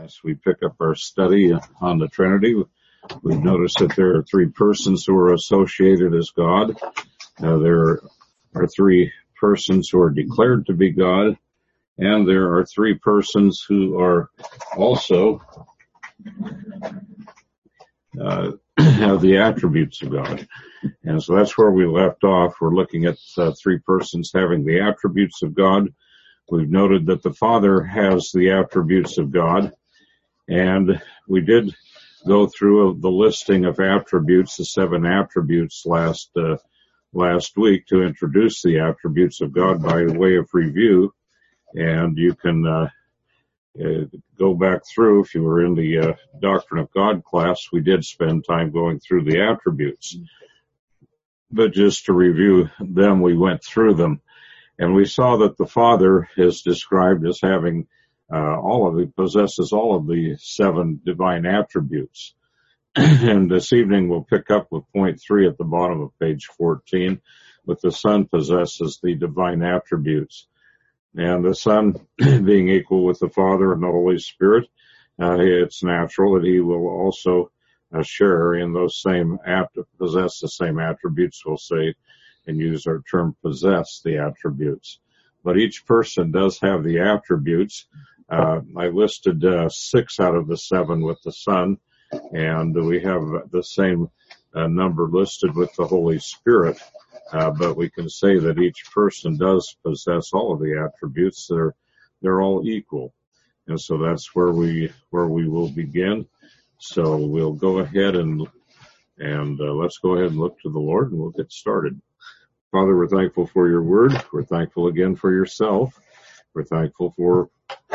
As we pick up our study on the Trinity, we've noticed that there are three persons who are associated as God. There are three persons who are declared to be God, and there are three persons who are also have the attributes of God. And so that's where we left off. We're looking at three persons having the attributes of God. We've noted that the Father has the attributes of God, and we did go through the listing of attributes, the 7 attributes last week to introduce the attributes of God by way of review. And you can go back through, if you were in the Doctrine of God class, we did spend time going through the attributes. But just to review them, we went through them. And we saw that the Father is described as having possesses all of the 7 divine attributes. And this evening we'll pick up with point 3 at the bottom of page 14, with the Son possesses the divine attributes. And the Son being equal with the Father and the Holy Spirit, it's natural that he will also share in those same possess the same attributes, we'll say, and use our term possess the attributes. But each person does have the attributes. I listed 6 out of the 7 with the Son, and we have the same number listed with the Holy Spirit. But we can say that each person does possess all of the attributes. They're all equal. And so that's where we will begin. So we'll go ahead and let's go ahead and look to the Lord, and we'll get started. Father, we're thankful for your word. We're thankful again for yourself. We're thankful for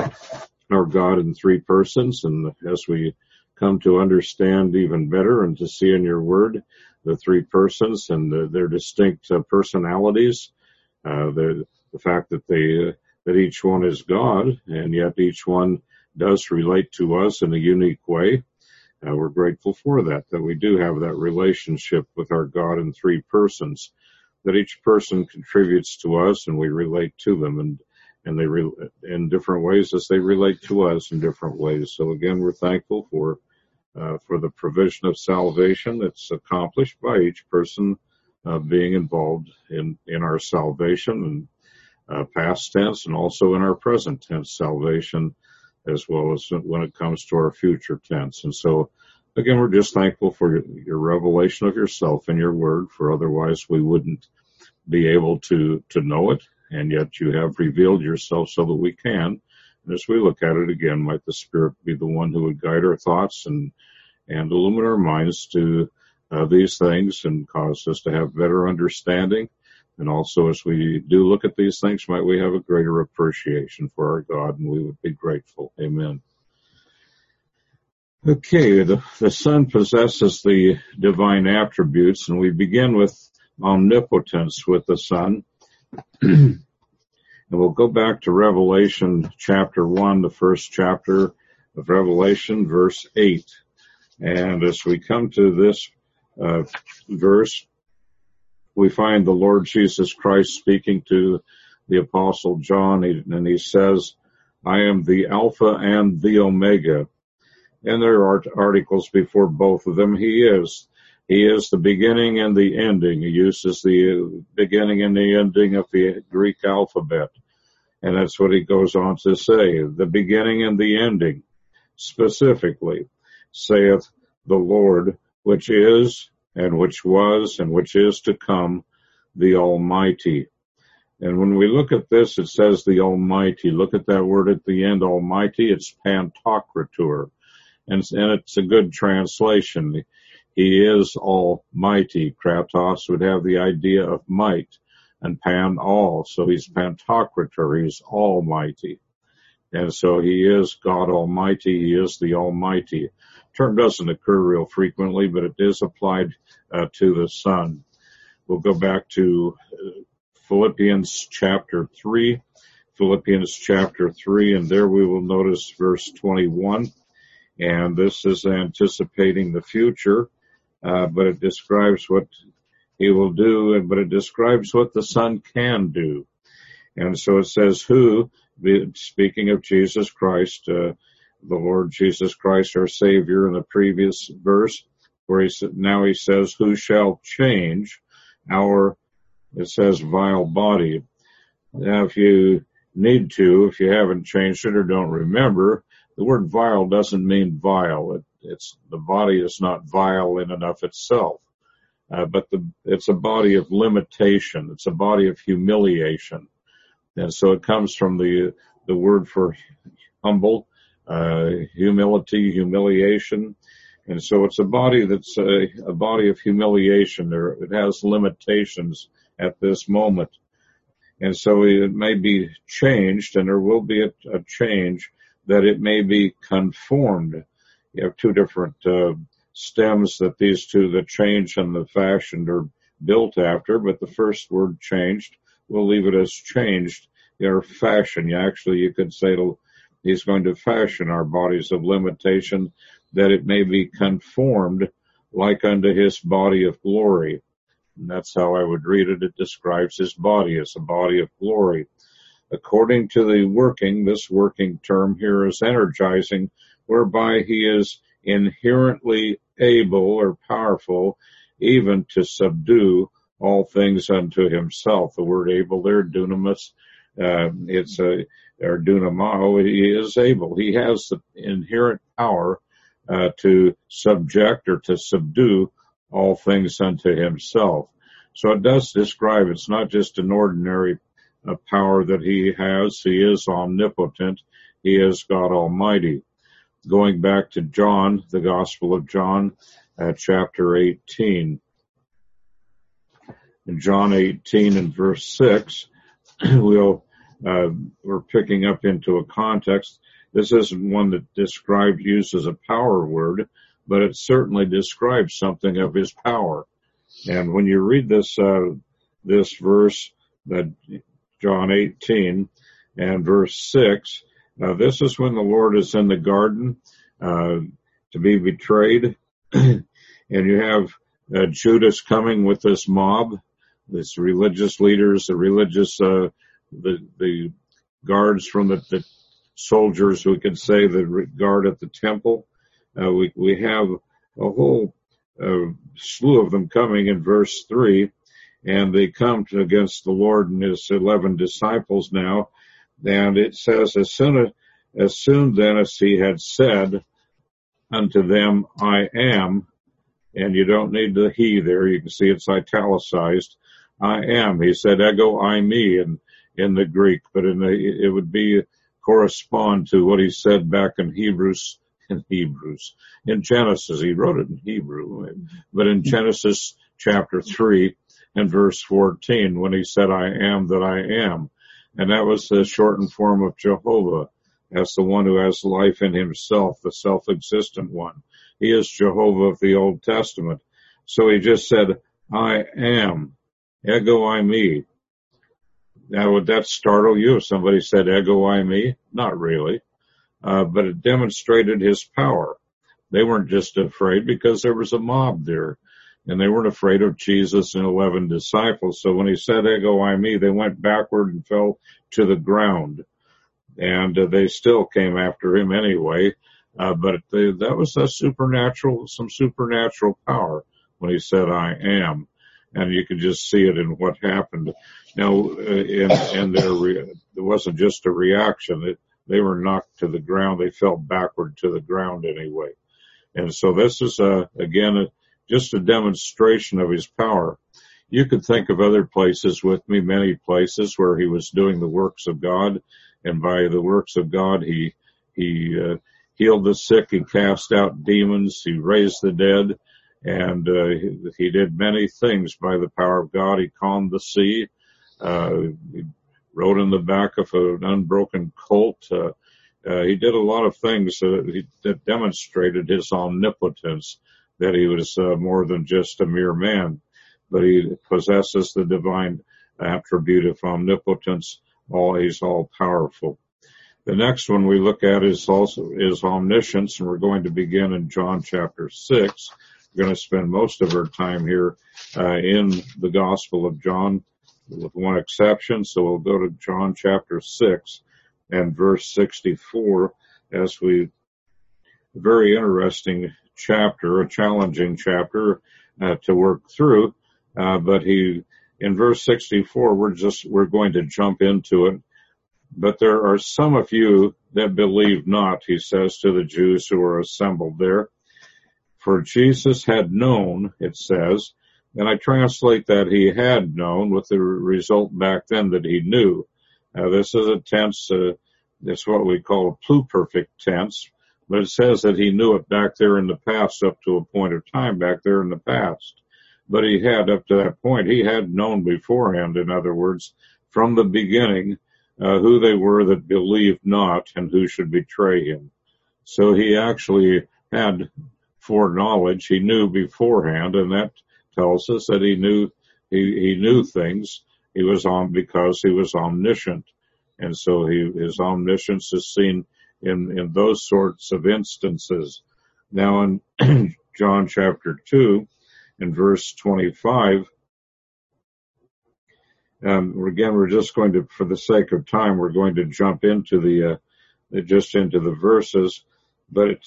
our God in 3 persons. And as we come to understand even better and to see in your word the 3 persons and their distinct personalities, the fact that each one is God, and yet each one does relate to us in a unique way. We're grateful for that we do have that relationship with our God in 3 persons, that each person contributes to us and we relate to them, and they in different ways as they relate to us in different ways. So again, we're thankful for the provision of salvation that's accomplished by each person being involved in our salvation, and past tense, and also in our present tense salvation, as well as when it comes to our future tense. And so again, we're just thankful for your revelation of yourself in your word, for otherwise we wouldn't be able to know it, and yet you have revealed yourself so that we can. And as we look at it again, might the Spirit be the one who would guide our thoughts and illumine our minds to these things and cause us to have better understanding. And also, as we do look at these things, might we have a greater appreciation for our God, and we would be grateful. Amen. Okay, the Son possesses the divine attributes, and we begin with omnipotence with the Son. And we'll go back to Revelation chapter 1, the first chapter of Revelation, verse 8. And as we come to this verse, we find the Lord Jesus Christ speaking to the Apostle John, and he says, I am the Alpha and the Omega. And there are articles before both of them. He is the beginning and the ending. He uses the beginning and the ending of the Greek alphabet. And that's what he goes on to say. The beginning and the ending, specifically, saith the Lord, which is, and which was, and which is to come, the Almighty. And when we look at this, it says the Almighty. Look at that word at the end, Almighty. It's Pantocrator. And it's a good translation. He is almighty. Kratos would have the idea of might, and pan all. So he's Pantocrator. He's almighty. And so he is God Almighty. He is the Almighty. Term doesn't occur real frequently, but it is applied to the Son. We'll go back to Philippians chapter 3. Philippians chapter 3, and there we will notice verse 21. And this is anticipating the future, but it describes what he will do, but it describes what the Son can do. And so it says, who, speaking of Jesus Christ, the Lord Jesus Christ, our Savior, in the previous verse, where now he says, who shall change it says vile body. Now, if you need to, if you haven't changed it or don't remember, the word vile doesn't mean vile. The body is not vile in and of itself. But it's a body of limitation. It's a body of humiliation. And so it comes from the word for humble, humility, humiliation. And so it's a body that's a body of humiliation. It has limitations at this moment. And so it may be changed, and there will be a change, that it may be conformed. You have two different stems that these two, the change and the fashioned, are built after, but the first word changed, we'll leave it as changed, or fashion. You could say he's going to fashion our bodies of limitation, that it may be conformed like unto his body of glory. And that's how I would read it. It describes his body as a body of glory. According to the working, this working term here is energizing, whereby he is inherently able or powerful even to subdue all things unto himself. The word able there, dunamis, or dunamao, he is able. He has the inherent power to subject or to subdue all things unto himself. So it does describe, it's not just an ordinary power that he has. He is omnipotent. He is God Almighty. Going back to John, the Gospel of John, chapter 18. In John 18 and verse 6, we're picking up into a context. This isn't one that uses a power word, but it certainly describes something of his power. And when you read this verse, that John 18 and verse 6, this is when the Lord is in the garden to be betrayed, and you have Judas coming with this mob, this religious leaders, the guards from the soldiers, we could say, the guard at the temple. We have a whole slew of them coming in verse 3, and they come against the Lord and his 11 disciples now. And it says, as soon then as he had said unto them, I am, and you don't need the he there, you can see it's italicized, I am. He said, ego eimi in the Greek, but it would be correspond to what he said back in in Genesis. He wrote it in Hebrew, but in Genesis chapter 3 and verse 14, when he said, I am that I am. And that was the shortened form of Jehovah, as the one who has life in himself, the self-existent one. He is Jehovah of the Old Testament. So he just said, I am, ego eimi. Now, would that startle you if somebody said ego eimi? Not really. But it demonstrated his power. They weren't just afraid because there was a mob there, and they weren't afraid of Jesus and 11 disciples. So when he said ego eimi, they went backward and fell to the ground, and they still came after him anyway. But that was some supernatural power when he said I am, and you could just see it in what happened. Now, there wasn't just a reaction. They were knocked to the ground. They fell backward to the ground anyway. And so this is, just a demonstration of his power. You could think of other places with me, many places where he was doing the works of God. And by the works of God, he healed the sick, he cast out demons, he raised the dead, and he did many things by the power of God. He calmed the sea. He rode in the back of an unbroken colt. He did a lot of things that demonstrated his omnipotence, that he was more than just a mere man, but he possesses the divine attribute of omnipotence. He's all powerful. The next one we look at is omniscience, and we're going to begin in John chapter 6. We're going to spend most of our time here in the Gospel of John, with one exception. So we'll go to John chapter 6 and verse 64 as we very interesting chapter, a challenging chapter to work through. But in verse 64, we're going to jump into it. But there are some of you that believe not, he says to the Jews who are assembled there. For Jesus had known, it says, and I translate that he had known with the result back then that he knew. This is a tense, it's what we call a pluperfect tense, but it says that he knew it back there in the past up to a point of time back there in the past. But he had, up to that point, he had known beforehand, in other words, from the beginning, who they were that believed not and who should betray him. So he actually had foreknowledge. He knew beforehand, and that tells us that he knew things. He was because he was omniscient. And so his omniscience is seen in those sorts of instances. Now in John chapter 2, in verse 25, again, we're just going to, for the sake of time, we're going to jump into into the verses, but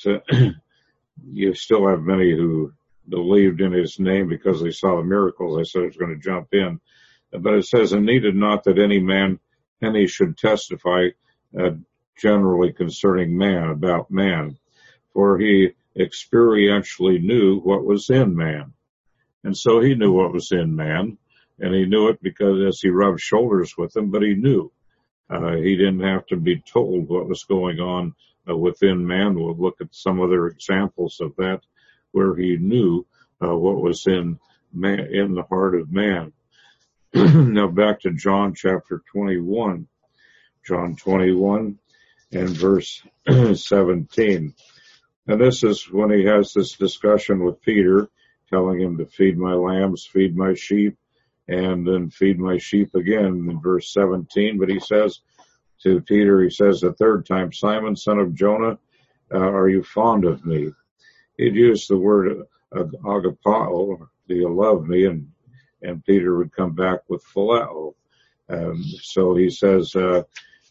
you still have many who believed in his name because they saw the miracles. I said I was going to jump in. But it says, and needed not that any should testify generally concerning man, about man, for he experientially knew what was in man. And so he knew what was in man, and he knew it because as he rubbed shoulders with him, but he knew. He didn't have to be told what was going on within man. We'll look at some other examples of that where he knew what was in man, in the heart of man. Now back to John chapter 21. John 21 and verse 17. And this is when he has this discussion with Peter, telling him to feed my lambs, feed my sheep, and then feed my sheep again in verse 17. But he says to Peter, he says the third time, Simon, son of Jonah, are you fond of me? He'd use the word agapao, do you love me? And Peter would come back with phileo. So he says, do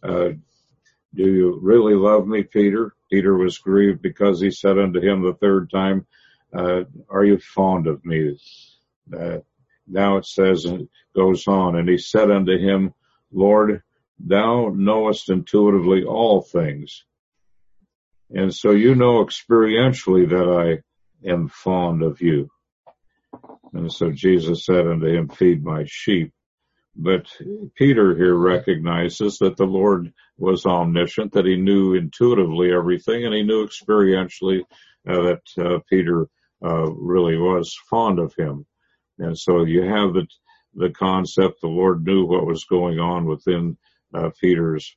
you really love me, Peter? Peter was grieved because he said unto him the third time, are you fond of me? Now it says, and it goes on, and he said unto him, Lord, thou knowest intuitively all things. And so you know experientially that I am fond of you. And so Jesus said unto him, feed my sheep. But Peter here recognizes that the Lord was omniscient, that he knew intuitively everything, and he knew experientially that Peter really was fond of him. And so you have the concept, the Lord knew what was going on within Peter's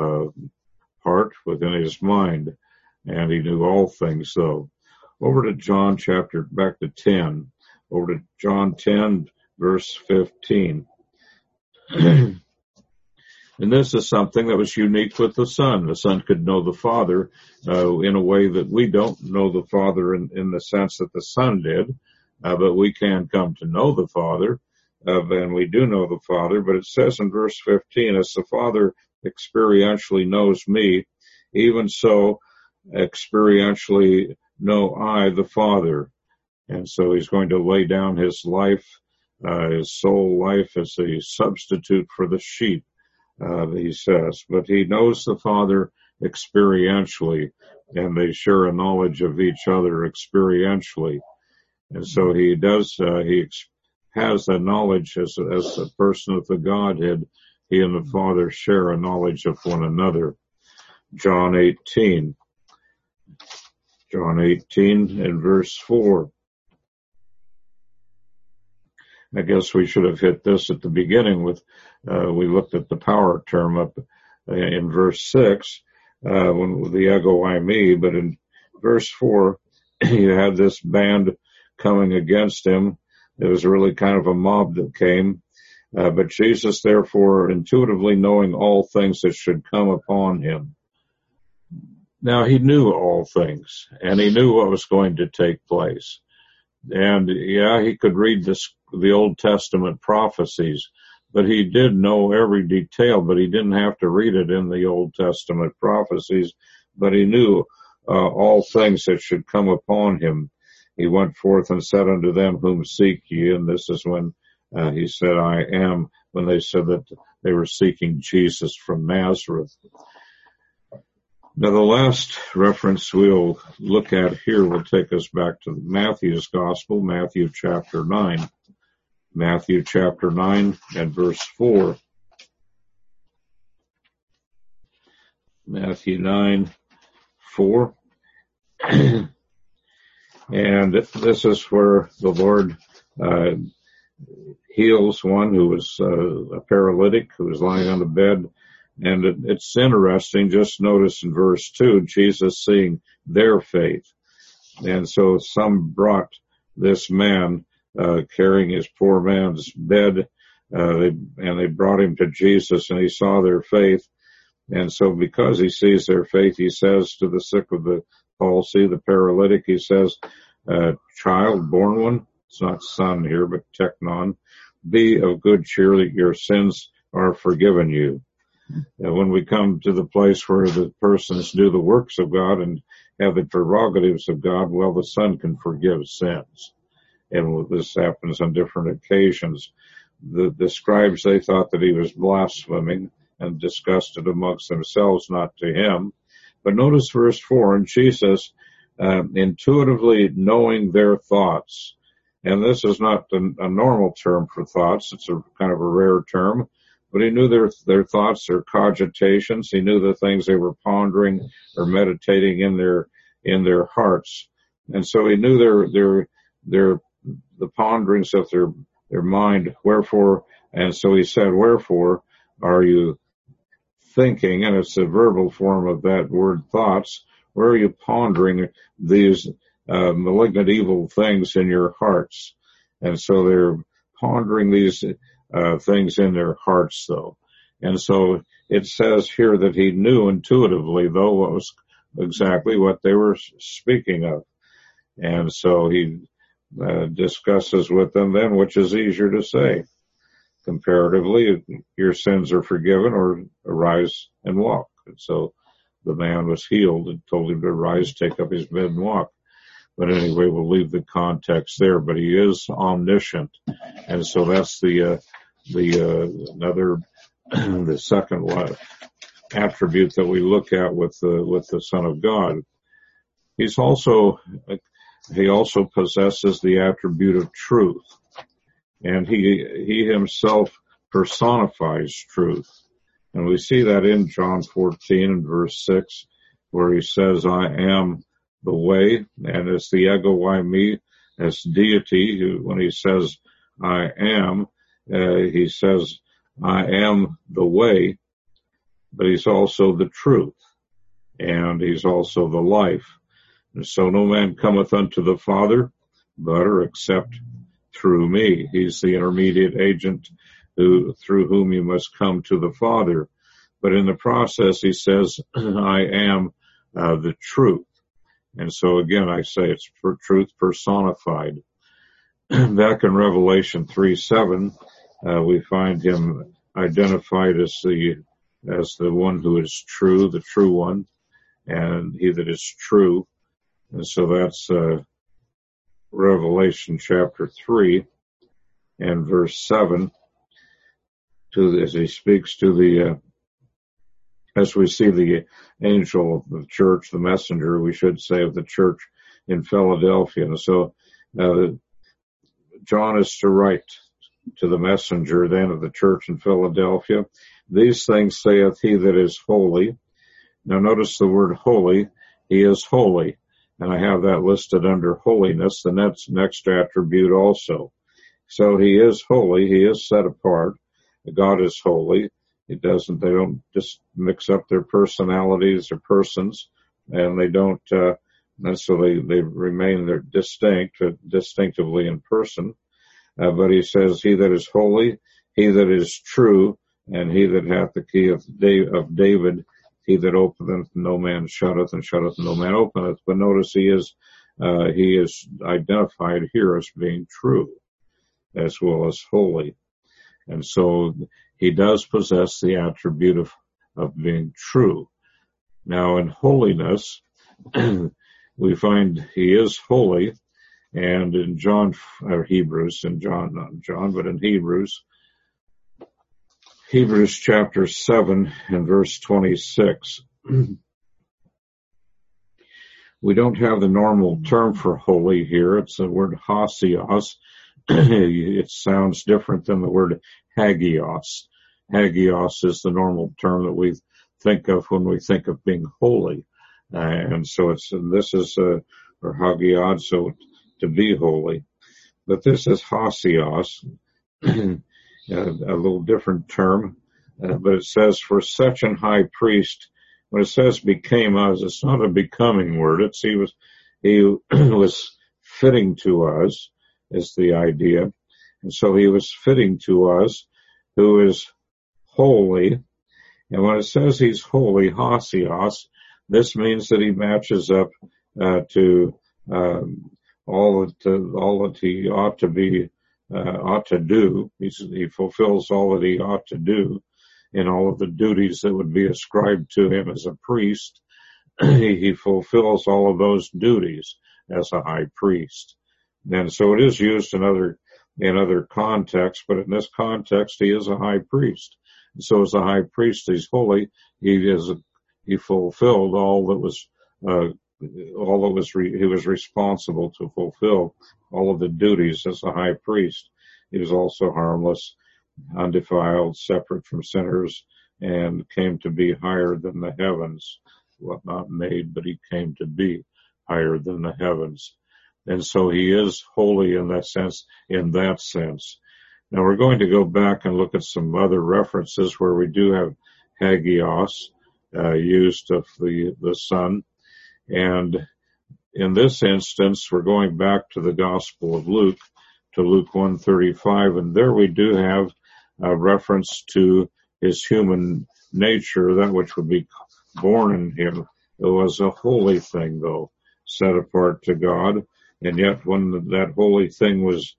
heart, within his mind, and he knew all things though. Over to John back to 10, over to John 10, verse 15. And this is something that was unique with the Son. The Son could know the Father in a way that we don't know the Father in the sense that the Son did, but we can come to know the Father, and we do know the Father. But it says in verse 15, as the Father experientially knows me, even so experientially know I the Father. And so he's going to lay down his life, his soul life as a substitute for the sheep, he says. But he knows the Father experientially, and they share a knowledge of each other experientially. And so he has a knowledge as a person of the Godhead. He and the Father share a knowledge of one another. John 18 and verse 4. I guess we should have hit this at the beginning with, we looked at the power term up in verse 6, when the ego I me, but in verse 4, you had this band coming against him. It was really kind of a mob that came, but Jesus therefore intuitively knowing all things that should come upon him. Now he knew all things, and he knew what was going to take place. And yeah, he could read the Old Testament prophecies, but he did know every detail, but he didn't have to read it in the Old Testament prophecies, but he knew all things that should come upon him. He went forth and said unto them, whom seek ye? And this is when he said, I am, when they said that they were seeking Jesus from Nazareth. Now, the last reference we'll look at here will take us back to Matthew's Gospel, Matthew chapter 9. Matthew chapter 9 and verse 4. Matthew 9, 4. And this is where the Lord heals one who was a paralytic, who was lying on the bed. And it's interesting, just notice in verse 2, Jesus seeing their faith. And so some brought this man, carrying his poor man's bed, and they brought him to Jesus, and he saw their faith. And so because he sees their faith, he says to the sick of the palsy, the paralytic, he says, child, born one, it's not son here, but teknon, be of good cheer that your sins are forgiven you. And when we come to the place where the persons do the works of God and have the prerogatives of God, well, the Son can forgive sins. And this happens on different occasions. The scribes, they thought that he was blaspheming and discussed it amongst themselves, not to him. But notice verse 4, and Jesus, intuitively knowing their thoughts. And this is not a normal term for thoughts. It's a kind of a rare term. But he knew their thoughts, their cogitations. He knew the things they were pondering or meditating in their hearts. And so he knew the ponderings of their mind. Wherefore, and so he said, wherefore are you thinking? And it's a verbal form of that word thoughts. Where are you pondering these malignant evil things in your hearts? And so they're pondering these things in their hearts, though. And so it says here that he knew intuitively, though, what was exactly what they were speaking of. And so he discusses with them then, which is easier to say. Comparatively, your sins are forgiven, or arise and walk. And so the man was healed and told him to rise, take up his bed and walk. But anyway, we'll leave the context there. But he is omniscient. And so that's the second attribute that we look at with the Son of God. He also possesses the attribute of truth, and he himself personifies truth. And we see that in John 14 and verse 6, where he says, I am the way, and it's the ego eimi, as deity, who, when he says, I am, he says, I am the way, but he's also the truth, and he's also the life. And so no man cometh unto the Father, but or except through me. He's the intermediate agent through whom you must come to the Father. But in the process, he says, I am the truth. And so again, I say it's for truth personified. Back in Revelation 3:7, we find him identified as the one who is true, the true one, and he that is true. And so that's Revelation chapter 3 and verse 7, as he speaks to as we see the angel of the church, the messenger, we should say, of the church in Philadelphia. And so John is to write to the messenger then of the church in Philadelphia. These things saith he that is holy. Now notice the word holy. He is holy. And I have that listed under holiness, the next attribute also. So he is holy. He is set apart. God is holy. They don't just mix up their personalities or persons, and they don't, and so they remain distinctively in person. But he says, he that is holy, he that is true, and he that hath the key of David, he that openeth no man shutteth, and shutteth no man openeth. But notice he is identified here as being true as well as holy. And so he does possess the attribute of being true. Now in holiness, we find he is holy. And in Hebrews chapter 7 and verse 26, we don't have the normal term for holy here. It's the word hagios. It sounds different than the word hagios. Hagios is the normal term that we think of when we think of being holy. And so this is or hagios, so to be holy. But this is hagios, a little different term. But it says, for such an high priest, when it says became us, it's not a becoming word. He was fitting to us, is the idea. And so he was fitting to us, who is holy. And when it says he's holy, hagios, this means that he matches up to all that he ought to do. He fulfills all that he ought to do in all of the duties that would be ascribed to him as a priest. He fulfills all of those duties as a high priest. And so it is used in other contexts, but in this context, he is a high priest. And so as a high priest, he's holy. He fulfilled all that was, he was responsible to fulfill all of the duties as a high priest. He was also harmless, undefiled, separate from sinners, and came to be higher than the heavens. Well, not made, but he came to be higher than the heavens. And so he is holy in that sense. Now we're going to go back and look at some other references where we do have hagios used of the Son. And in this instance, we're going back to the Gospel of Luke, to Luke 1:35, and there we do have a reference to his human nature, that which would be born in him. It was a holy thing, though, set apart to God. And yet when that holy thing was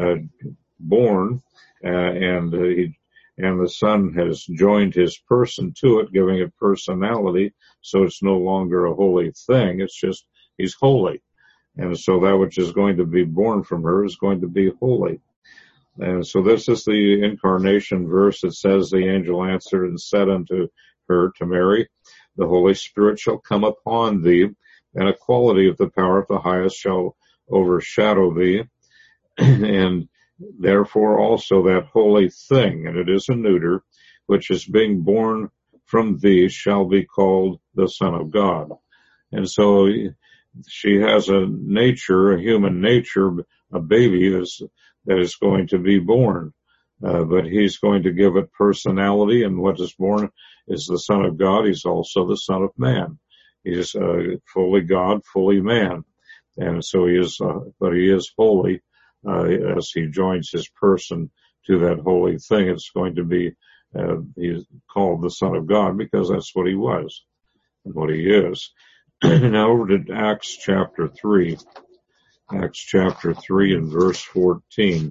born, and the Son has joined his person to it, giving it personality, so it's no longer a holy thing, it's just he's holy. And so that which is going to be born from her is going to be holy. And so this is the incarnation verse that says, the angel answered and said unto her, to Mary, the Holy Spirit shall come upon thee, and a quality of the power of the highest shall overshadow thee. And therefore also that holy thing, and it is a neuter, which is being born from thee shall be called the Son of God. And so she has a nature, a human nature, a baby that is going to be born. But he's going to give it personality, and what is born is the Son of God. He's also the Son of Man. He's fully God, fully man. And so he is holy. As he joins his person to that holy thing, it's going to be, he's called the Son of God because that's what he was and what he is. Now over to Acts chapter 3. Acts chapter 3 and verse 14.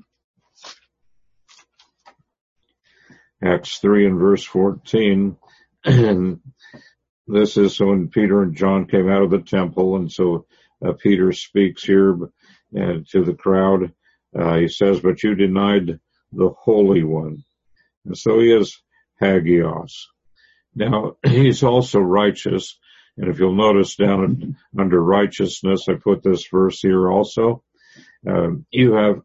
Acts 3 and verse 14. And this is when Peter and John came out of the temple, and so Peter speaks here to the crowd. He says, but you denied the Holy One. And so he is hagios. Now, he's also righteous. And if you'll notice down under righteousness, I put this verse here also. You have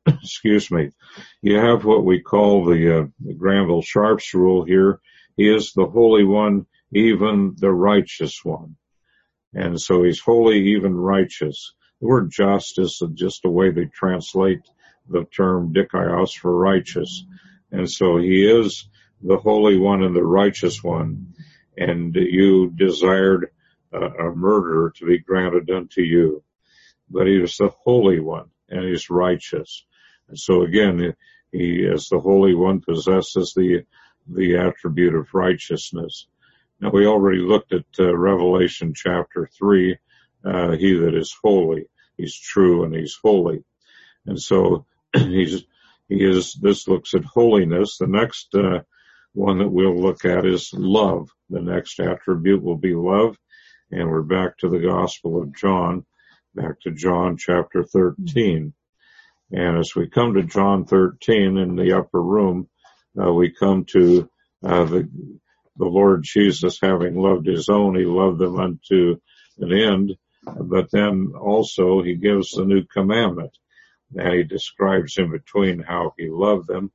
what we call the Granville Sharp's rule here. He is the Holy One, even the righteous one. And so he's holy, even righteous. The word just is just a way they translate the term dikaios for righteous. And so he is the Holy One and the righteous one. And you desired a murder to be granted unto you. But he is the Holy One and he's righteous. And so again, he as the Holy One possesses the attribute of righteousness. Now we already looked at Revelation chapter 3, he that is holy, he's true and he's holy. And so this looks at holiness. The next one that we'll look at is love. The next attribute will be love. And we're back to the Gospel of John, back to John chapter 13. And as we come to John 13 in the upper room, we come to the Lord Jesus having loved his own. He loved them unto an end, but then also he gives the new commandment, and he describes in between how he loved them.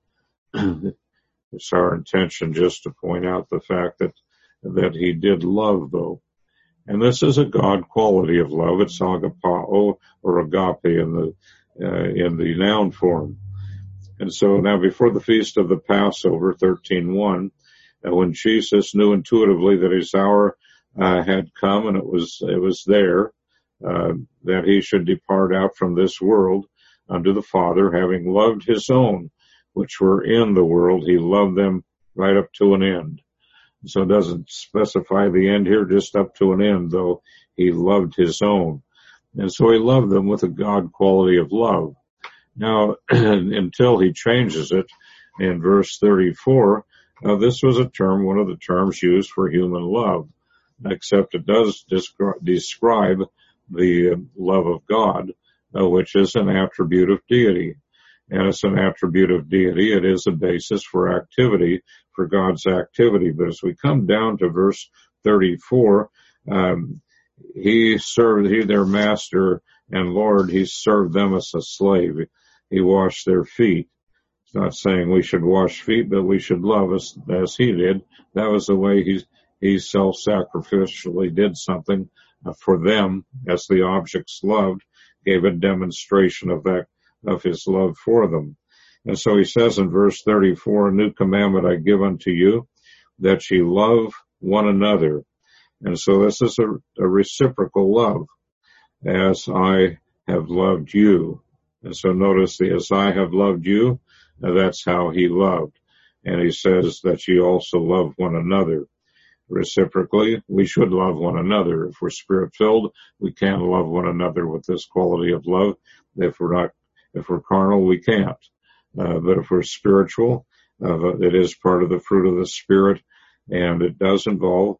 It's our intention just to point out the fact that he did love, though. And this is a God quality of love. It's agapao or agape in the noun form. And so now before the feast of the Passover, 13:1, when Jesus knew intuitively that his hour had come and it was there, that he should depart out from this world unto the Father, having loved his own, which were in the world, he loved them right up to an end. So it doesn't specify the end here, just up to an end, though he loved his own. And so he loved them with a God quality of love. Now, until he changes it in verse 34, this was a term, one of the terms used for human love, except it does describe the love of God, which is an attribute of deity. And it's an attribute of deity. It is a basis for activity, for God's activity. But as we come down to verse 34, he their master and Lord, he served them as a slave. He washed their feet. It's not saying we should wash feet, but we should love as he did. That was the way he self-sacrificially did something for them as the objects loved, gave a demonstration of his love for them. And so he says in verse 34, a new commandment I give unto you, that ye love one another. And so this is a reciprocal love, as I have loved you. And so notice the as I have loved you, that's how he loved. And he says that ye also love one another. Reciprocally, we should love one another. If we're spirit-filled, we can love one another with this quality of love. If we're carnal, we can't. But if we're spiritual, it is part of the fruit of the Spirit, and it does involve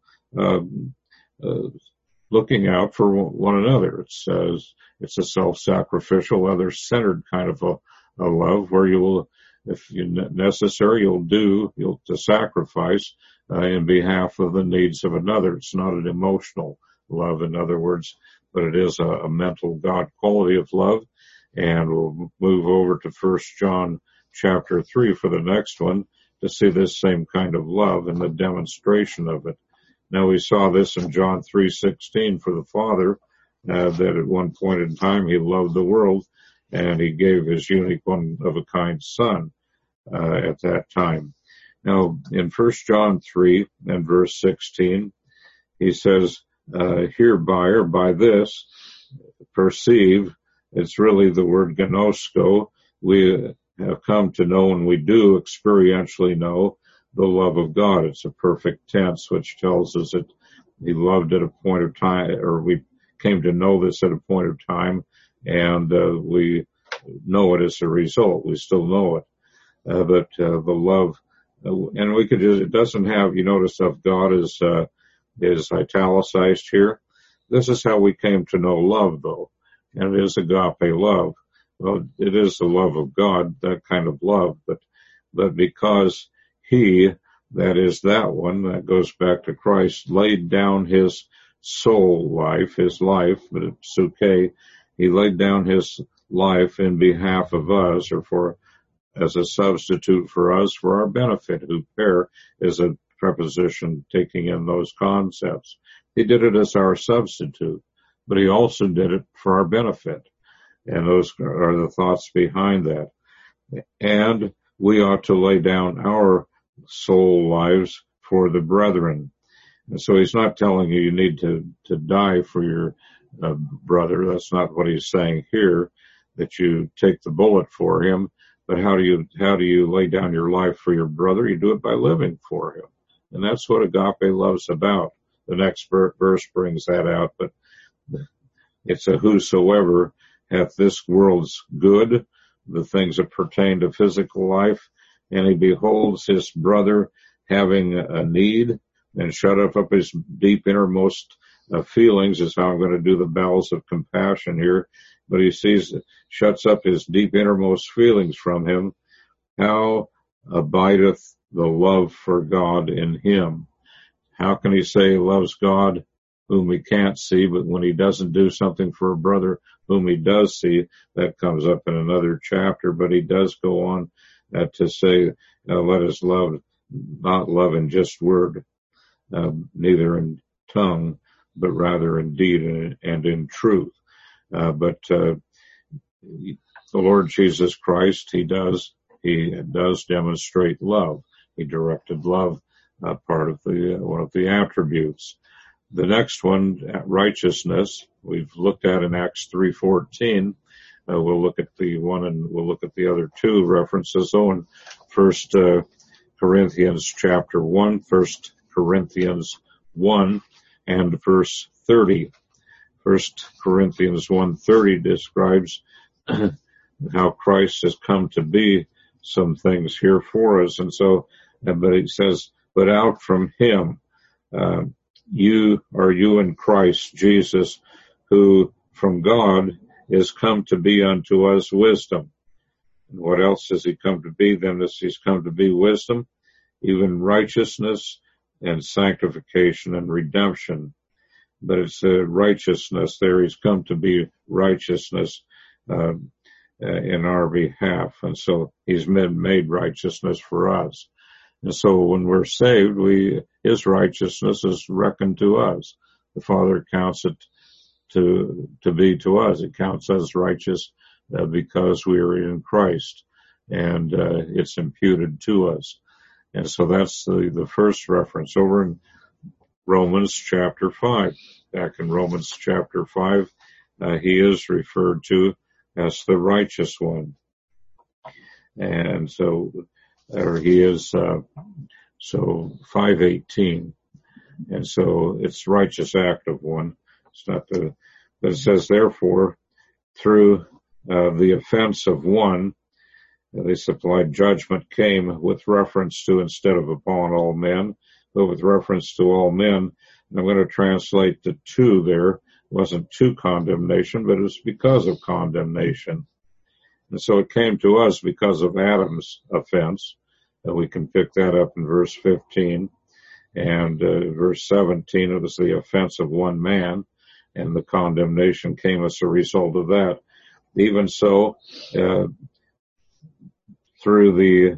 looking out for one another. It's a self-sacrificial, other-centered kind of a love where you will, if necessary, you'll sacrifice in behalf of the needs of another. It's not an emotional love, in other words, but it is a mental God quality of love. And we'll move over to 1 John chapter 3 for the next one to see this same kind of love and the demonstration of it. Now we saw this in John 3:16 for the Father, that at one point in time he loved the world and he gave his unique one of a kind Son at that time. Now in 1 John 3 and verse 16, he says, hereby or by this, perceive. It's really the word gnosko. We have come to know, and we do experientially know, the love of God. It's a perfect tense, which tells us that he loved at a point of time, or we came to know this at a point of time, and we know it as a result. We still know it. But the love, and we could just, it doesn't have, you notice of God is italicized here. This is how we came to know love, though. And it is agape love. Well, it is the love of God, that kind of love, but because he, that is that one, that goes back to Christ, laid down his soul life, his life, but it's okay. He laid down his life in behalf of us, or as a substitute for us, for our benefit. Huper is a preposition taking in those concepts. He did it as our substitute, but he also did it for our benefit. And those are the thoughts behind that. And we ought to lay down our soul lives for the brethren. And so he's not telling you need to die for your brother. That's not what he's saying here, that you take the bullet for him. But how do you lay down your life for your brother? You do it by living for him. And that's what agape love's about. The next verse brings that out, but it's a whosoever hath this world's good, the things that pertain to physical life, and he beholds his brother having a need, and shut up his deep innermost feelings is how I'm going to do the bowels of compassion here. But he shuts up his deep innermost feelings from him. How abideth the love for God in him? How can he say he loves God whom he can't see, but when he doesn't do something for a brother whom he does see, that comes up in another chapter, but he does go on to say, let us love, not love in just word, neither in tongue, but rather in deed and in truth. But the Lord Jesus Christ, he does demonstrate love. He directed love, one of the attributes. The next one, righteousness, we've looked at in Acts 3:14. We'll look at the one and we'll look at the other two references. In 1 Corinthians chapter 1, 1 Corinthians 1 and verse 30. 1 Corinthians 1:30 describes how Christ has come to be some things here for us. And so, but he says, but out from him, you in Christ Jesus, who from God is come to be unto us wisdom. And what else has he come to be then? He's come to be wisdom, even righteousness and sanctification and redemption. But it's righteousness there. He's come to be righteousness in our behalf. And so he's been made righteousness for us. And so when we're saved, his righteousness is reckoned to us. The Father counts it to be to us. It counts us righteous because we are in Christ, and it's imputed to us. And so that's the first reference over in Romans chapter 5. Back in Romans chapter 5, he is referred to as the righteous one. And so he is, 5:18. And so it's righteous act of one. It's not but it says, therefore, through the offense of one, they supplied judgment came with reference to instead of upon all men, but with reference to all men. And I'm going to translate the two there. It wasn't to condemnation, but it was because of condemnation. And so it came to us because of Adam's offense. We can pick that up in verse 15. And verse 17, it was the offense of one man, and the condemnation came as a result of that. Even so, through the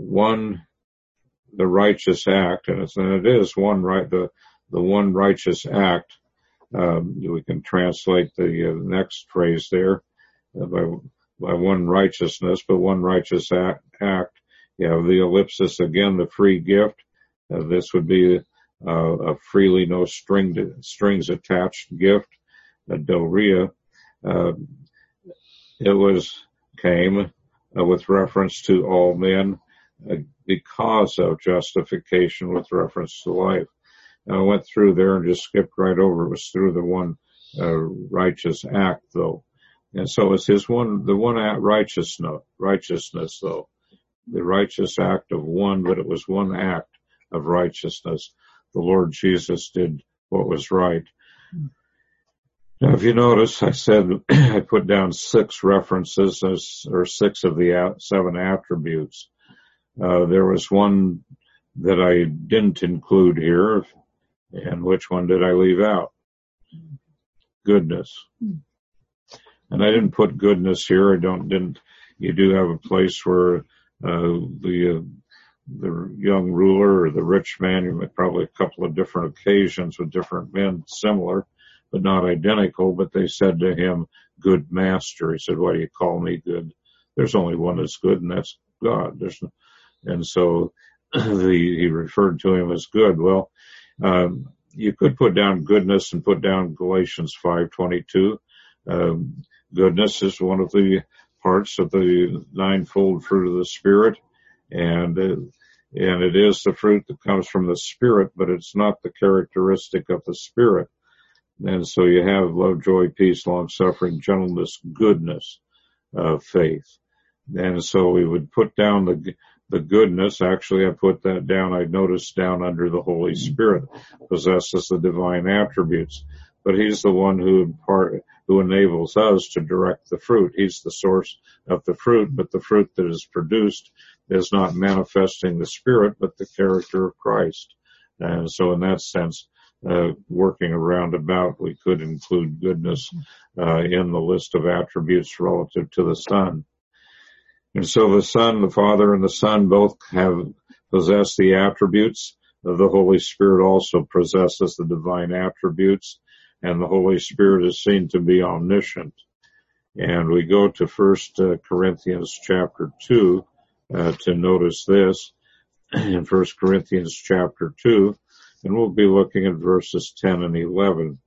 righteous act, and it is one right, the one righteous act, we can translate the next phrase there by one righteousness, but one righteous act. You have the ellipsis again, the free gift. This would be a freely, no strings attached gift, a doria. It came with reference to all men because of justification with reference to life. I went through there and just skipped right over. It was through the one righteous act, though. And so it's the one righteousness, though. The righteous act of one, but it was one act of righteousness. The Lord Jesus did what was right. Now, if you notice, I said I put down 6 references, or 6 of the 7 attributes. There was one that I didn't include here, and which one did I leave out? Goodness. And I didn't put goodness here. You do have a place where the young ruler or the rich man, you met probably a couple of different occasions with different men, similar, but not identical, but they said to him, good master. He said, why do you call me good? There's only one that's good, and that's God. And so he referred to him as good. Well, you could put down goodness and put down Galatians 5:22. Goodness is one of the parts of the 9-fold fruit of the Spirit, and it is the fruit that comes from the Spirit, but it's not the characteristic of the Spirit. And so you have love, joy, peace, long-suffering, gentleness, goodness, faith. And so we would put down the goodness, actually I put that down, I noticed down under the Holy Spirit, possesses the divine attributes. But he's the one who enables us to direct the fruit. He's the source of the fruit, but the fruit that is produced is not manifesting the Spirit, but the character of Christ. And so in that sense, working around about, we could include goodness in the list of attributes relative to the Son. And so the Son, the Father, and the Son both possess the attributes. The Holy Spirit also possesses the divine attributes, and the Holy Spirit is seen to be omniscient. And we go to 1 Corinthians chapter 2 to notice this. In 1 Corinthians chapter 2, and we'll be looking at verses 10 and 11.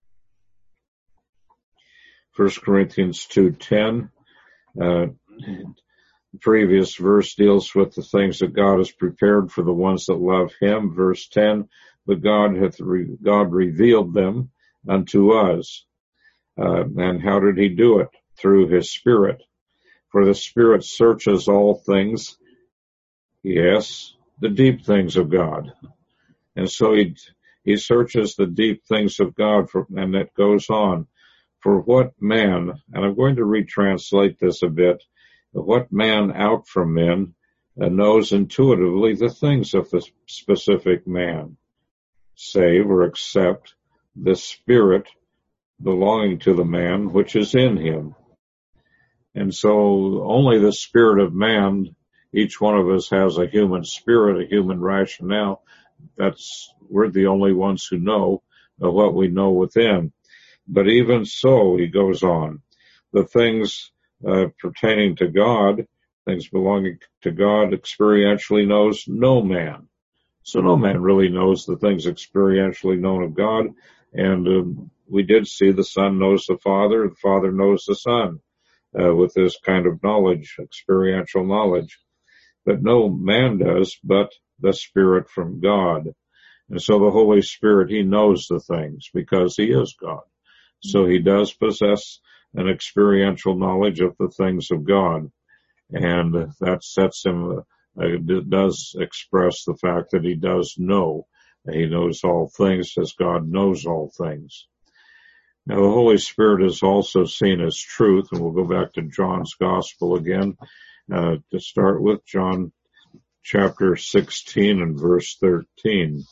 1 Corinthians 2:10. The previous verse deals with the things that God has prepared for the ones that love Him. Verse 10, but God revealed them unto us. And how did He do it? Through His Spirit. For the Spirit searches all things, yes, the deep things of God. And so he searches the deep things of God, and it goes on. For what man, and I'm going to retranslate this a bit, what man out from men knows intuitively the things of the specific man, save or except the Spirit belonging to the man which is in him. And so only the spirit of man, each one of us has a human spirit, a human rationale. We're the only ones who know what we know within. But even so, he goes on, the things pertaining to God, things belonging to God, experientially knows no man. So no man really knows the things experientially known of God. And we did see the Son knows the Father knows the Son, with this kind of knowledge, experiential knowledge. But no man does, but the Spirit from God. And so the Holy Spirit, He knows the things because He is God. So He does possess an experiential knowledge of the things of God. And that sets Him, does express the fact that He does know. He knows all things as God knows all things. Now the Holy Spirit is also seen as truth, and we'll go back to John's Gospel again, to start with John chapter 16 and verse 13.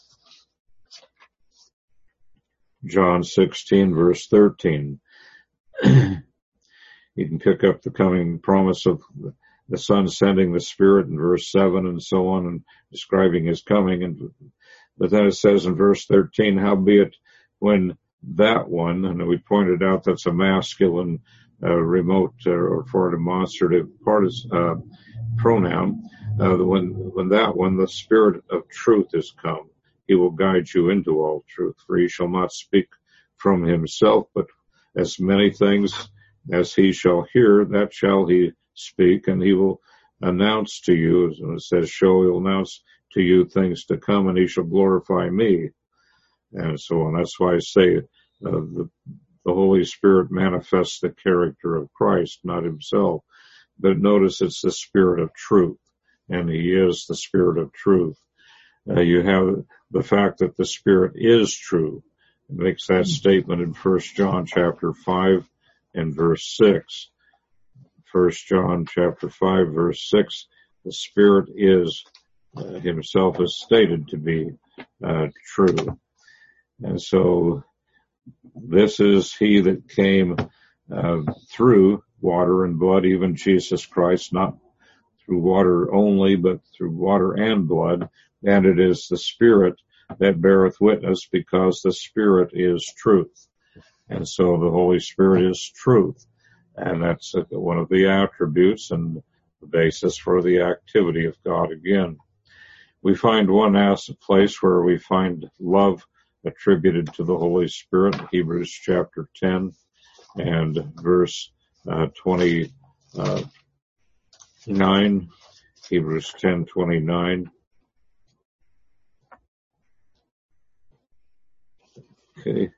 John 16 verse 13. You can pick up the coming promise of the Son sending the Spirit in verse 7 and so on, and describing His coming. But then it says in verse 13, howbeit when that one, and we pointed out that's a masculine, remote, or for a demonstrative pronoun, when that one, the Spirit of truth is come, He will guide you into all truth, for He shall not speak from Himself, but as many things as He shall hear, that shall He speak, and He will announce to you, as it says, He'll announce to you things to come, and He shall glorify me. And so on. That's why I say the Holy Spirit manifests the character of Christ, not Himself. But notice it's the Spirit of truth, and He is the Spirit of truth. You have the fact that the Spirit is true. It makes that statement in 1 John chapter 5 and verse 6. 1 John chapter 5 verse 6, the Spirit is Himself is stated to be true. And so this is He that came through water and blood, even Jesus Christ, not through water only, but through water and blood. And it is the Spirit that beareth witness, because the Spirit is truth. And so the Holy Spirit is truth. And that's one of the attributes and the basis for the activity of God again. We find one place where we find love attributed to the Holy Spirit, Hebrews chapter 10 and verse 29, Hebrews 10:29. Okay.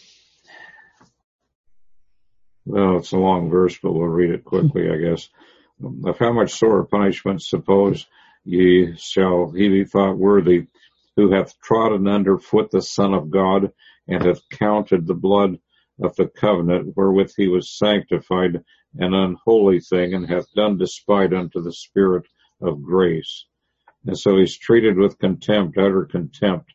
Well, it's a long verse, but we'll read it quickly, I guess. Of how much sorer punishment suppose ye shall he be thought worthy, who hath trodden under foot the Son of God, and hath counted the blood of the covenant wherewith he was sanctified an unholy thing, and hath done despite unto the Spirit of grace. And so he's treated with contempt, utter contempt,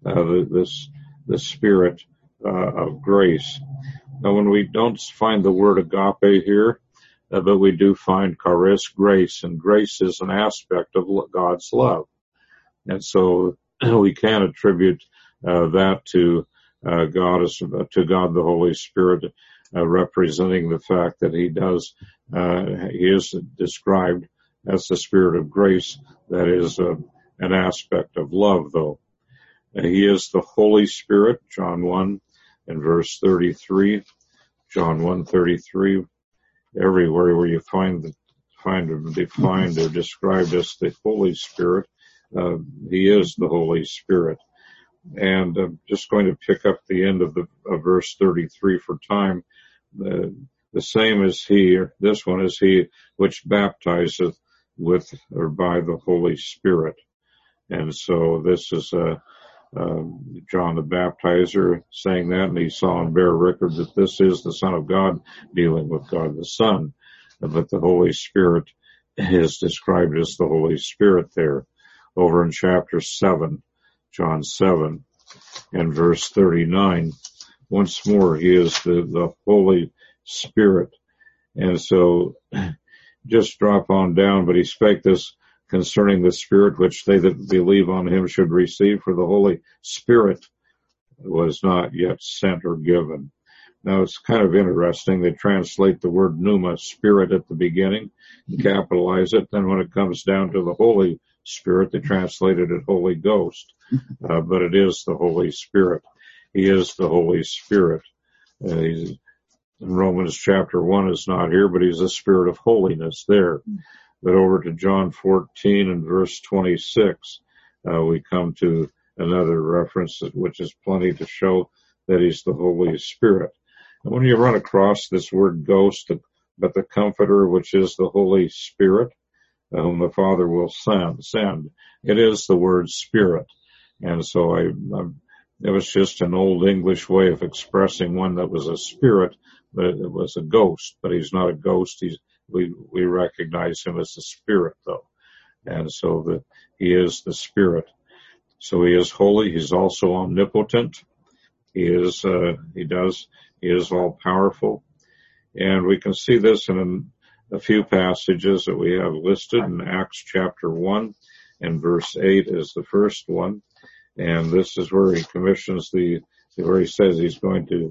the Spirit of grace. Now, when we don't find the word agape here, but we do find charis, grace, and grace is an aspect of God's love. And so we can attribute that to God the Holy Spirit, representing the fact that he is described as the Spirit of grace. That is an aspect of love, though. He is the Holy Spirit, John 1 and verse 33, John 1:33. Everywhere where you find him defined or described as the Holy Spirit, he is the Holy Spirit. And I'm just going to pick up the end of verse 33 for time. The same as he, this one is he which baptizeth with or by the Holy Spirit. And so this is John the Baptizer saying that, and he saw and bear record that this is the Son of God dealing with God the Son. But the Holy Spirit is described as the Holy Spirit there. Over in chapter 7, John 7, and verse 39, once more he is the Holy Spirit. And so just drop on down, but he spake this concerning the Spirit which they that believe on him should receive, for the Holy Spirit was not yet sent or given. Now it's kind of interesting. They translate the word pneuma, Spirit, at the beginning and capitalize it. Then when it comes down to the Holy Spirit, they translated it Holy Ghost. But it is the Holy Spirit. He is the Holy Spirit. In Romans chapter 1 is not here, but he's the Spirit of holiness there. But over to John 14 and verse 26, we come to another reference which is plenty to show that he's the Holy Spirit. And when you run across this word ghost, but the Comforter, which is the Holy Spirit, whom the Father will send, it is the word Spirit. And so it was just an old English way of expressing one that was a spirit, but it was a ghost. But he's not a ghost. We recognize him as a spirit, though. And so he is the Spirit. So he is holy. He's also omnipotent. He is all powerful. And we can see this in a few passages that we have listed. In Acts chapter 1 and verse 8 is the first one. And this is where he commissions where he says he's going to,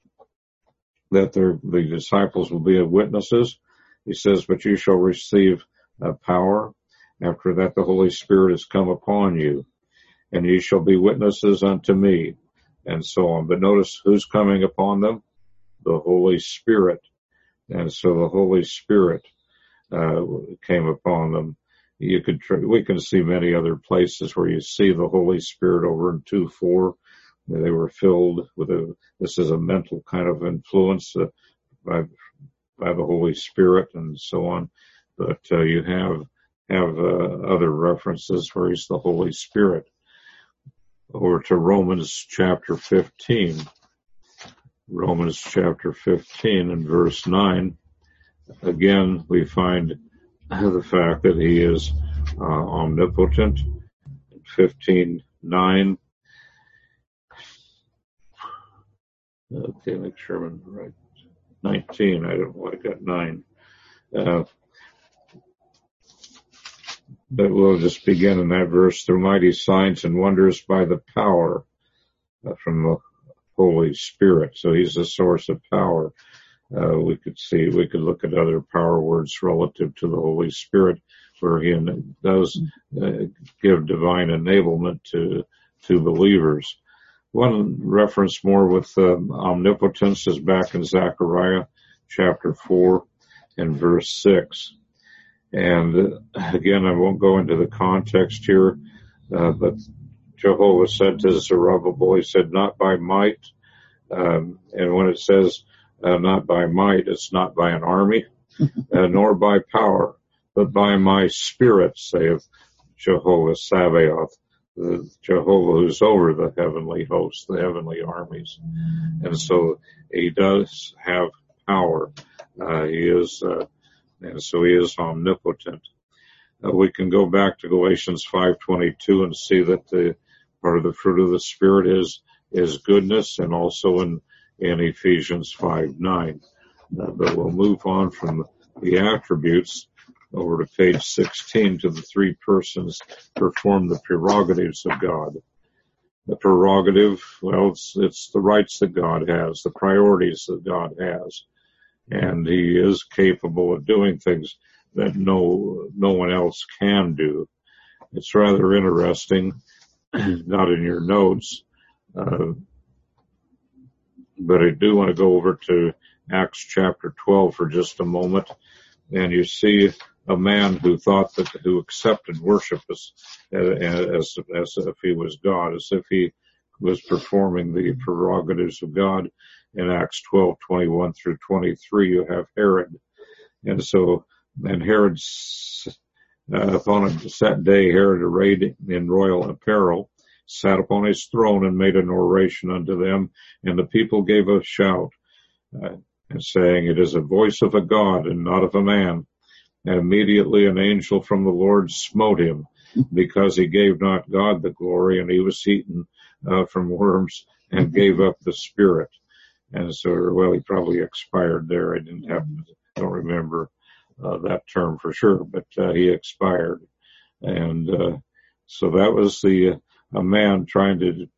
that the disciples will be witnesses. He says, but you shall receive power. After that, the Holy Spirit has come upon you, and ye shall be witnesses unto me, and so on. But notice who's coming upon them? The Holy Spirit. And so the Holy Spirit came upon them. We can see many other places where you see the Holy Spirit over in 2:4. They were filled with this is a mental kind of influence by the Holy Spirit and so on. But you have other references where he's the Holy Spirit. Over to Romans chapter 15. Romans chapter 15 and verse 9. Again, we find the fact that he is omnipotent. 15:9. Okay, make sure I'm right. 19. I don't know why I got 9. But we'll just begin in that verse. Through mighty signs and wonders by the power from the Holy Spirit. So he's the source of power. We could look at other power words relative to the Holy Spirit, where he does give divine enablement to believers. One reference more with omnipotence is back in Zechariah chapter 4 and verse 6. And again, I won't go into the context here, but Jehovah said to Zerubbabel, he said, not by might. And when it says not by might, it's not by an army. nor by power, but by my Spirit, saith Jehovah Sabaoth, the Jehovah who's over the heavenly hosts, the heavenly armies. And so he does have power. And so he is omnipotent. We can go back to Galatians 5:22 and see that the part of the fruit of the Spirit is goodness, and also in Ephesians 5:9. But we'll move on from the attributes over to page 16 to the three persons perform the prerogatives of God. The prerogative, well, it's the rights that God has, the priorities that God has. And he is capable of doing things that no one else can do. It's rather interesting, not in your notes, but I do want to go over to Acts chapter 12 for just a moment. And you see a man who accepted worship as if he was God, as if he was performing the prerogatives of God. In Acts 12:21 through 23, you have Herod. And Herod, upon a set day, Herod, arrayed in royal apparel, sat upon his throne and made an oration unto them, and the people gave a shout, and saying, It is a voice of a God and not of a man. And immediately an angel from the Lord smote him, because he gave not God the glory, and he was eaten from worms and gave up the spirit. And so, well, he probably expired there. I don't remember that term for sure, but he expired. And so that was a man trying to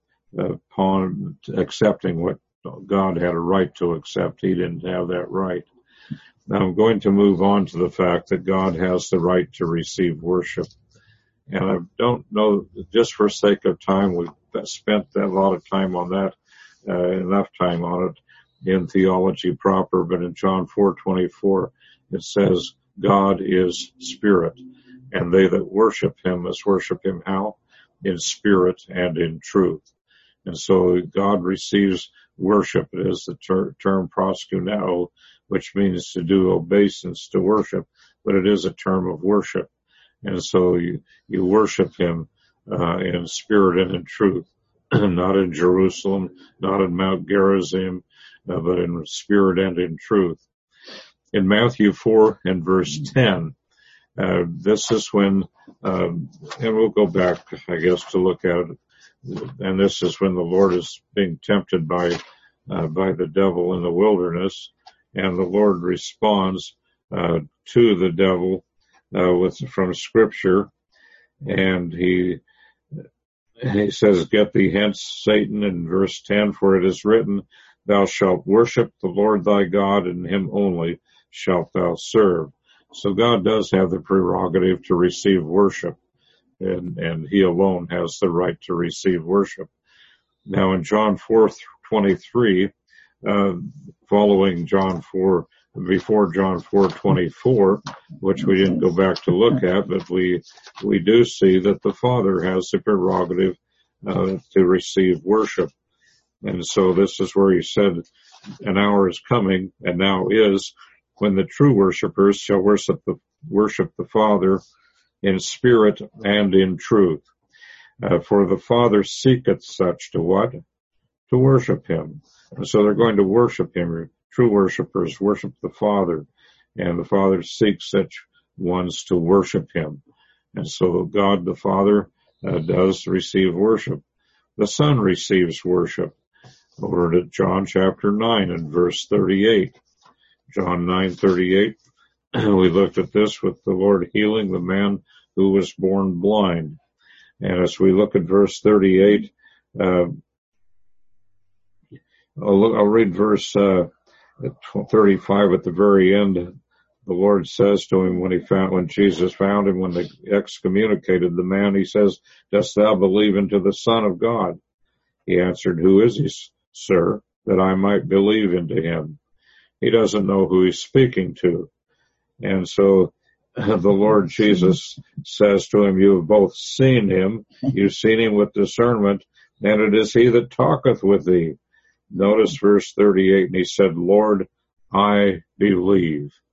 accepting what God had a right to accept. He didn't have that right. Now I'm going to move on to the fact that God has the right to receive worship. And I don't know, just for sake of time, we've spent a lot of time on that, enough time on it in theology proper, but in John 4:24, it says, God is spirit, and they that worship him must worship him how? In spirit and in truth. And so God receives worship. It is the term proskuneo, which means to do obeisance, to worship, but it is a term of worship. And so you worship him in spirit and in truth, not in Jerusalem, not in Mount Gerizim, but in spirit and in truth. In Matthew 4 and verse 10, this is when, and we'll go back, I guess, to look at it. And this is when the Lord is being tempted by the devil in the wilderness, and the Lord responds to the devil from Scripture, and he says, Get thee hence, Satan, in verse 10, for it is written, Thou shalt worship the Lord thy God, and him only shalt thou serve. So God does have the prerogative to receive worship, and he alone has the right to receive worship. Now in John 4:23, following John 4, before John 4:24, which we didn't go back to look at, but we do see that the Father has the prerogative to receive worship. And so this is where he said, an hour is coming, and now is, when the true worshipers shall worship the Father in spirit and in truth. For the Father seeketh such to what? To worship him. And so they're going to worship him. True worshipers worship the Father, and the Father seeks such ones to worship him. And so God the Father does receive worship. The Son receives worship. Over to John chapter 9 and verse 38. John 9:38. We looked at this with the Lord healing the man who was born blind. And as we look at verse 38, I'll read verse 35 at the very end. The Lord says to him when Jesus found him, when they excommunicated the man, he says, Dost thou believe into the Son of God? He answered, Who is he, sir, that I might believe into him? He doesn't know who he's speaking to. And so the Lord Jesus says to him, You have both seen him, you've seen him with discernment, and it is he that talketh with thee. Notice verse 38, and he said, Lord, I believe.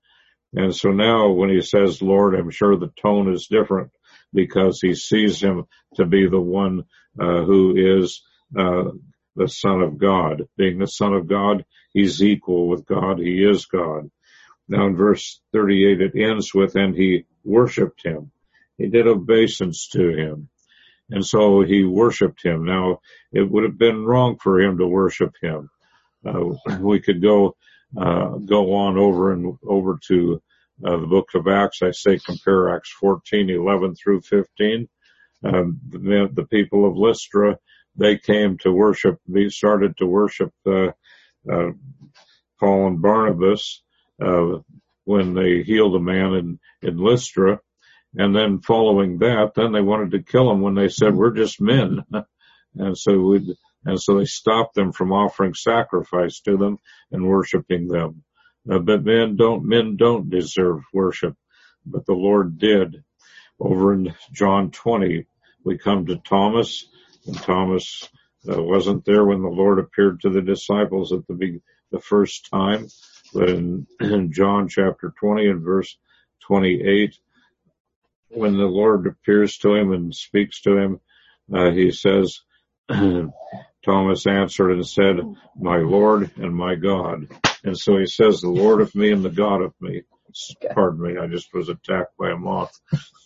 And so now when he says Lord, I'm sure the tone is different because he sees him to be the one who is the Son of God. Being the Son of God, he's equal with God. He is God. Now in verse 38 it ends with, and he worshipped him. He did obeisance to him. And so he worshipped him. Now it would have been wrong for him to worship him. We could go on over to the book of Acts. I say compare Acts 14:11 through 15. The people of Lystra, they came to worship. They started to worship Paul and Barnabas when they healed a man in Lystra. And then following that, then they wanted to kill him when they said, we're just men. And so they stopped them from offering sacrifice to them and worshiping them. But men don't deserve worship, but the Lord did. Over in John 20, we come to Thomas, and Thomas wasn't there when the Lord appeared to the disciples at the first time. But in John chapter 20 and verse 28, when the Lord appears to him and speaks to him, he says, Thomas answered and said, my Lord and my God. And so he says, the Lord of me and the God of me. Pardon me, I just was attacked by a moth.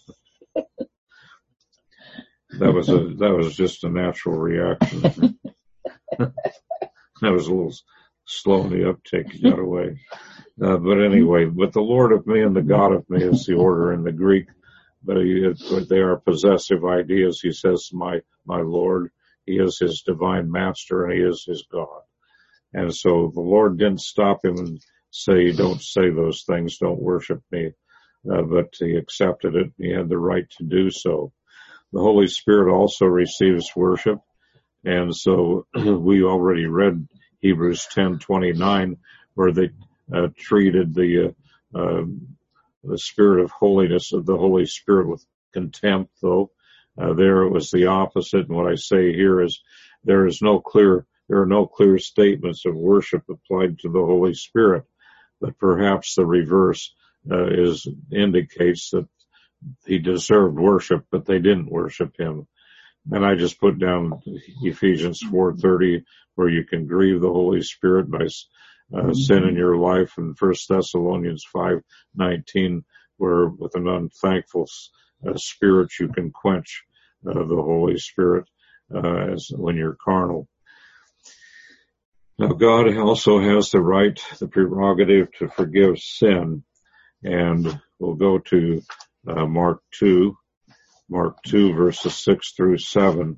That was just a natural reaction. That was a little slow in the uptake. He got away. But anyway, but the Lord of me and the God of me is the order in the Greek. But they are possessive ideas. He says, my Lord. He is his divine master and he is his God. And so the Lord didn't stop him and say, don't say those things, don't worship me. But he accepted it. He had the right to do so. The Holy Spirit also receives worship. And so we already read Hebrews 10:29, where they treated the spirit of holiness of the Holy Spirit with contempt, though. There it was the opposite. And what I say here is there are no clear statements of worship applied to the Holy Spirit, but perhaps the reverse indicates that he deserved worship, but they didn't worship him. And I just put down Ephesians 4:30, where you can grieve the Holy Spirit by sin in your life, and 1 Thessalonians 5:19, where with an unthankful spirit you can quench the Holy Spirit as when you're carnal. Now God also has the prerogative to forgive sin, and we'll go to Mark 2 verses 6 through 7.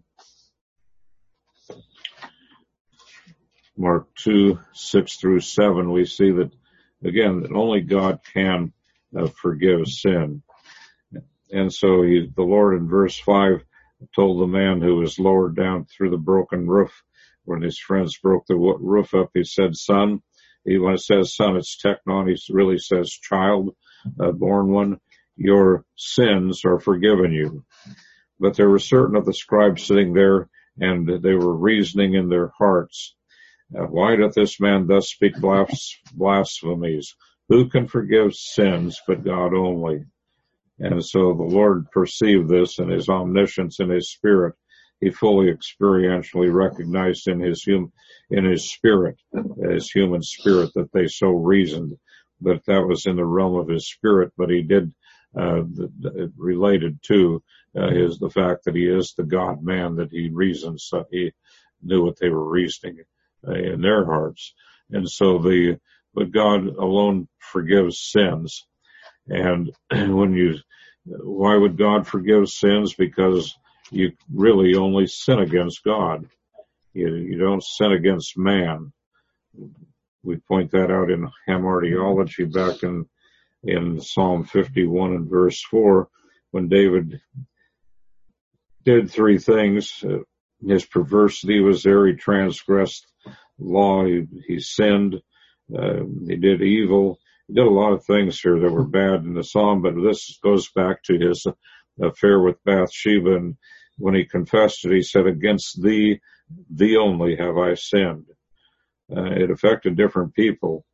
Mark 2, 6 through 7, we see that, again, that only God can forgive sin. And so the Lord in verse 5 told the man who was lowered down through the broken roof, when his friends broke the roof up, he said, son, when it says son, it's teknon, he really says child, born one, your sins are forgiven you. But there were certain of the scribes sitting there, and they were reasoning in their hearts, why doth this man thus speak blasphemies? Who can forgive sins but God only? And so the Lord perceived this in his omniscience and his spirit. He fully experientially recognized in his spirit, his human spirit, that they so reasoned. But that was in the realm of his spirit. But he did related to the fact that he is the God man, that he reasons, so he knew what they were reasoning in their hearts. And so but God alone forgives sins. And why would God forgive sins? Because you really only sin against God. You don't sin against man. We point that out in hamartiology back in Psalm 51 and verse 4, when David did three things. His perversity was there. He transgressed law. He sinned. He did evil. He did a lot of things here that were bad in the psalm, but this goes back to his affair with Bathsheba. And when he confessed it, he said, against thee only have I sinned. It affected different people.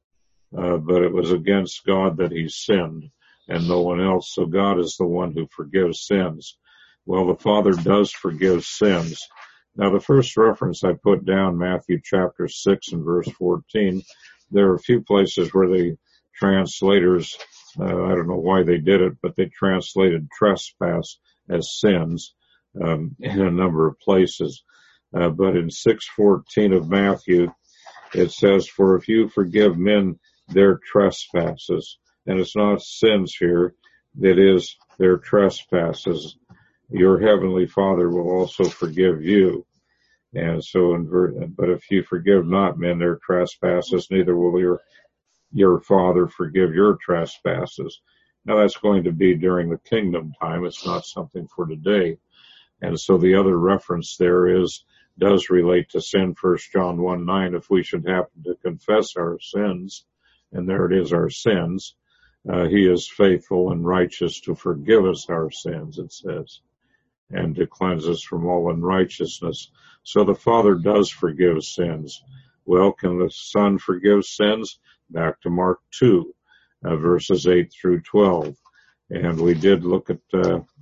but it was against God that he sinned and no one else. So God is the one who forgives sins. Well, the Father does forgive sins. Now, the first reference I put down, Matthew chapter 6 and verse 14, there are a few places where the translators, I don't know why they did it, but they translated trespass as sins in a number of places. But in 6:14 of Matthew, it says, "For if you forgive men their trespasses," and it's not sins here, it is their trespasses, "your heavenly Father will also forgive you." And so, but if you forgive not men their trespasses, neither will your Father forgive your trespasses. Now that's going to be during the kingdom time. It's not something for today. And so the other reference there does relate to sin, 1 John 1:9. If we should happen to confess our sins, and there it is, our sins, he is faithful and righteous to forgive us our sins, it says, and to cleanse us from all unrighteousness. So the Father does forgive sins. Well, can the Son forgive sins? Back to Mark 2, verses 8 through 12. And we did look at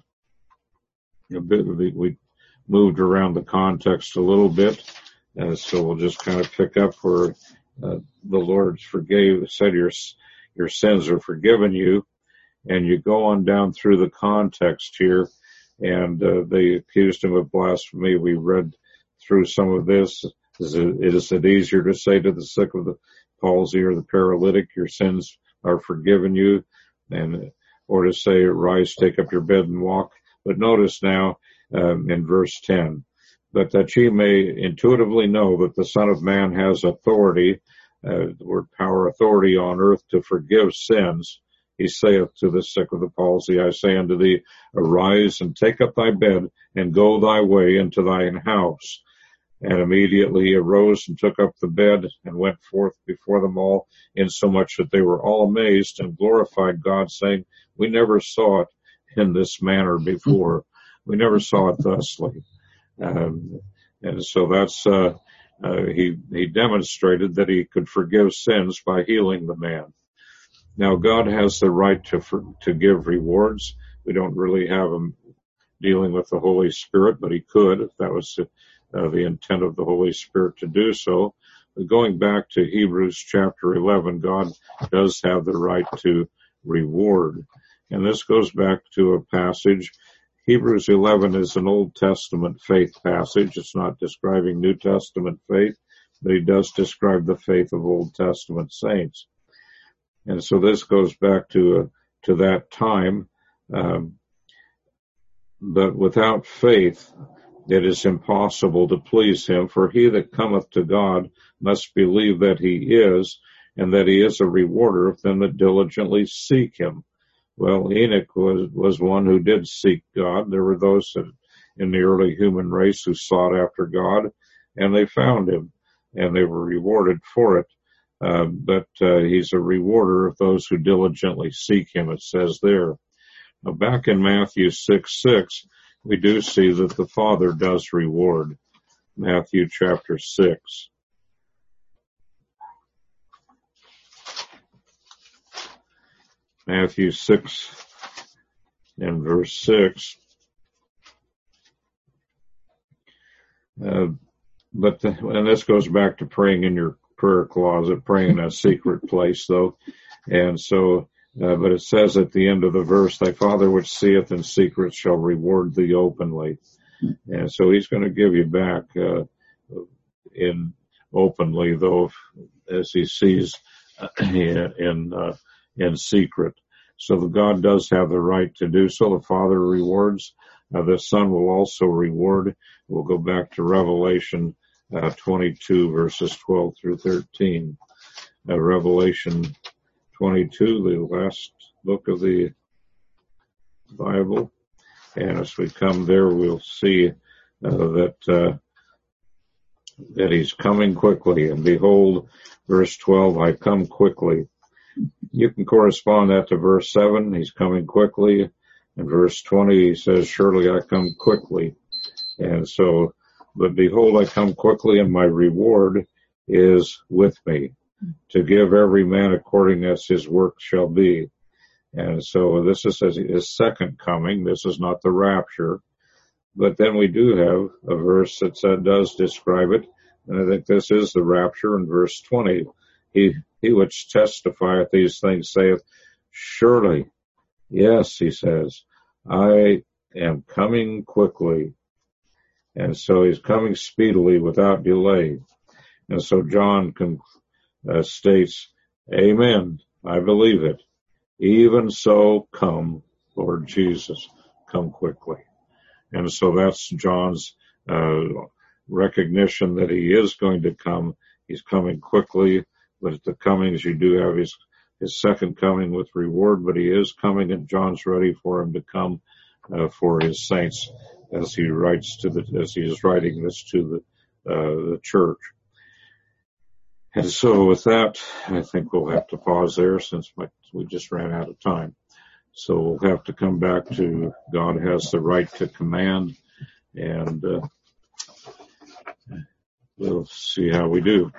we moved around the context a little bit, so we'll just kind of pick up where the Lord said your sins are forgiven you, and you go on down through the context here, and they accused him of blasphemy. We read through some of this. Is it easier to say to the sick of the palsy or the paralytic, your sins are forgiven you, or to say, rise, take up your bed and walk? But notice now in verse 10, but that ye may intuitively know that the Son of Man has authority, the word power, authority on earth to forgive sins. He saith to the sick of the palsy, I say unto thee, arise and take up thy bed and go thy way into thine house. And immediately he arose and took up the bed and went forth before them all, insomuch that they were all amazed and glorified God, saying, we never saw it in this manner before. We never saw it thusly. And so that's, he demonstrated that he could forgive sins by healing the man. Now, God has the right to give rewards. We don't really have him dealing with the Holy Spirit, but he could if that was the intent of the Holy Spirit to do so. But going back to Hebrews chapter 11, God does have the right to reward. And this goes back to a passage. Hebrews 11 is an Old Testament faith passage. It's not describing New Testament faith, but he does describe the faith of Old Testament saints. And so this goes back to that time. But without faith, it is impossible to please him, for he that cometh to God must believe that he is, and that he is a rewarder of them that diligently seek him. Well, Enoch was one who did seek God. There were those in the early human race who sought after God, and they found him, and they were rewarded for it. But he's a rewarder of those who diligently seek him, it says there. Now, back in Matthew 6:6, we do see that the Father does reward. Matthew chapter 6. Matthew 6 and verse 6. And this goes back to praying in your prayer closet, praying in a secret place, though. And so, but it says at the end of the verse, thy Father which seeth in secret shall reward thee openly. And so he's going to give you back in openly, though, as he sees in secret. So the God does have the right to do so. The Father rewards. The Son will also reward. We'll go back to Revelation 22, verses 12 through 13. Revelation 22, the last book of the Bible. And as we come there, we'll see that he's coming quickly. And behold, verse 12, I come quickly. You can correspond that to verse 7, he's coming quickly. And verse 20, he says, surely I come quickly. And so, but behold, I come quickly, and my reward is with me. to give every man according as his work shall be. And so this is his second coming. This is not the rapture. But then we do have a verse that does describe it. And I think this is the rapture in verse 20. He which testifieth these things saith, surely, yes, he says, I am coming quickly. And so he's coming speedily without delay. And so John states, amen, I believe it. Even so, come, Lord Jesus, come quickly. And so that's John's recognition that he is going to come. He's coming quickly, but at the comings you do have his second coming with reward, but he is coming, and John's ready for him to come for his saints as he is writing this to the church. And so with that, I think we'll have to pause there since we just ran out of time. So we'll have to come back to God has the right to command, and we'll see how we do.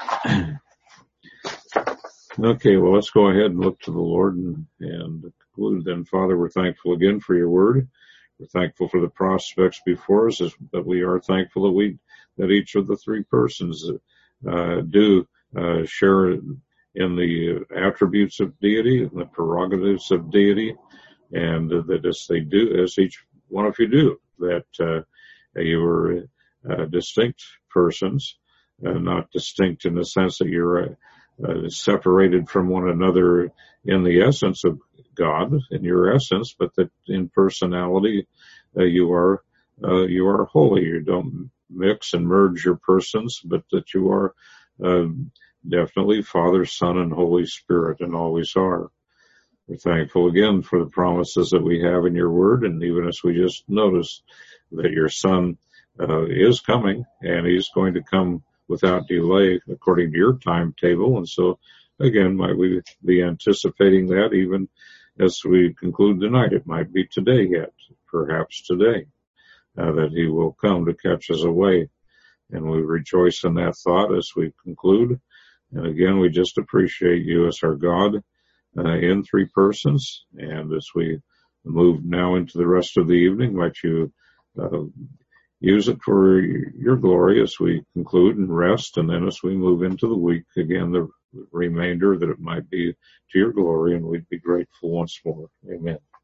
Okay, well, let's go ahead and look to the Lord and conclude then. Father, we're thankful again for your word. We're thankful for the prospects before us, but we are thankful that each of the three persons do share in the attributes of deity and the prerogatives of deity, and that as each one of you do, that you are distinct persons, not distinct in the sense that you're separated from one another in the essence of God, in your essence, but that in personality you are holy. You don't mix and merge your persons, but that you are definitely Father, Son, and Holy Spirit, and always are. We're thankful again for the promises that we have in your word, and even as we just noticed that your Son is coming, and he's going to come without delay according to your timetable. And so, again, might we be anticipating that even as we conclude tonight? It might be today yet, perhaps today, that he will come to catch us away. And we rejoice in that thought as we conclude. And again, we just appreciate you as our God in three persons. And as we move now into the rest of the evening, might you use it for your glory as we conclude and rest. And then as we move into the week, again, the remainder, that it might be to your glory, and we'd be grateful once more. Amen.